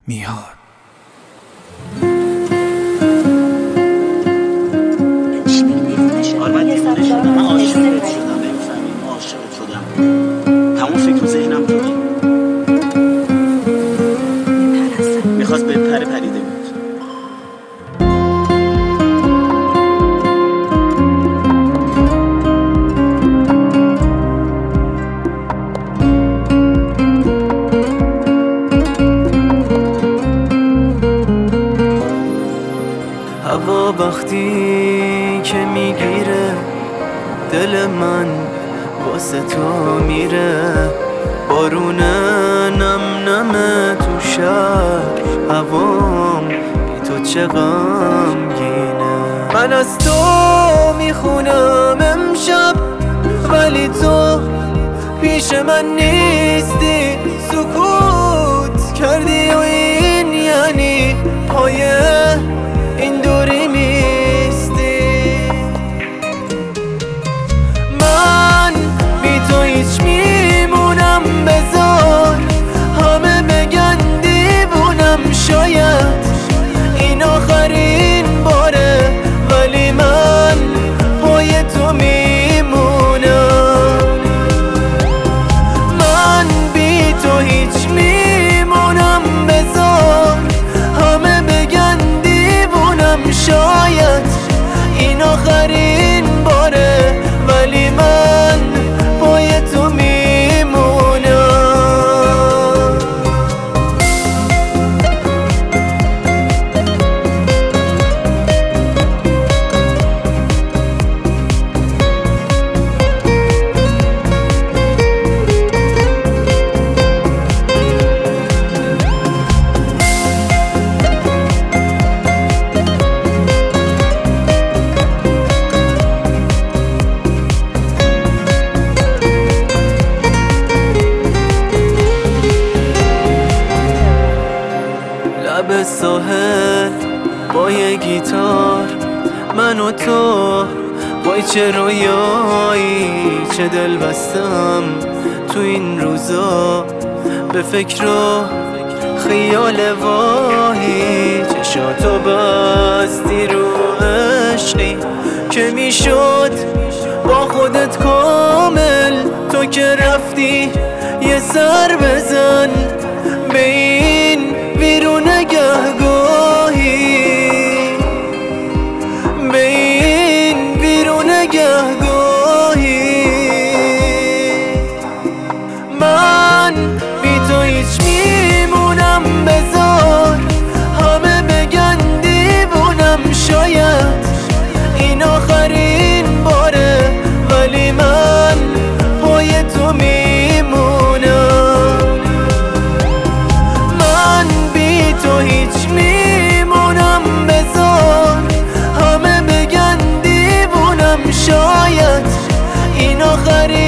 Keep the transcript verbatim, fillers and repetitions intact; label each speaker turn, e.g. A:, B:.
A: میاد.
B: آره من دیوونه شدم، من عاشقت شدم، بفهمی من عاشقت شدم، تمام فکر و ذهنم تویی. میخواست به پره پریده بود.
C: هوا وقتی که میگیره دل من واسه تو میره، بارون نم نمه تو شهر، هوام بی تو چه غمگینه. من از تو میخونم امشب ولی تو پیش من نیستی، سکوت کردی و این یعنی پای این دوری میستی. من بی تو هیچ میمونم، بذار همه بگن دیوونم، شاید این آخرین باره ولی من پای تو میمونم. من بی تو هیچ میمونم، بذار همه بگن شاید این آخرین باره ولی من پای تو میمونم. لب ساحل با یه گیتار، من و تو وای چه رویایی، چه دل بستم تو این روزا به فکر و خیال واهی. چشاتو بستی رو عشقی که میشد با خودت کامل، تو که رفتی یه سر بزن به این ویرونه گهگاهی، به این ویرونه گهگاهی. من بی تو هیچ میمونم، بذار همه بگن دیوونم، شاید این آخرین باره ولی من پای تو میمونم. من بی تو هیچ میمونم، بذار همه بگن دیوونم، شاید این آخرین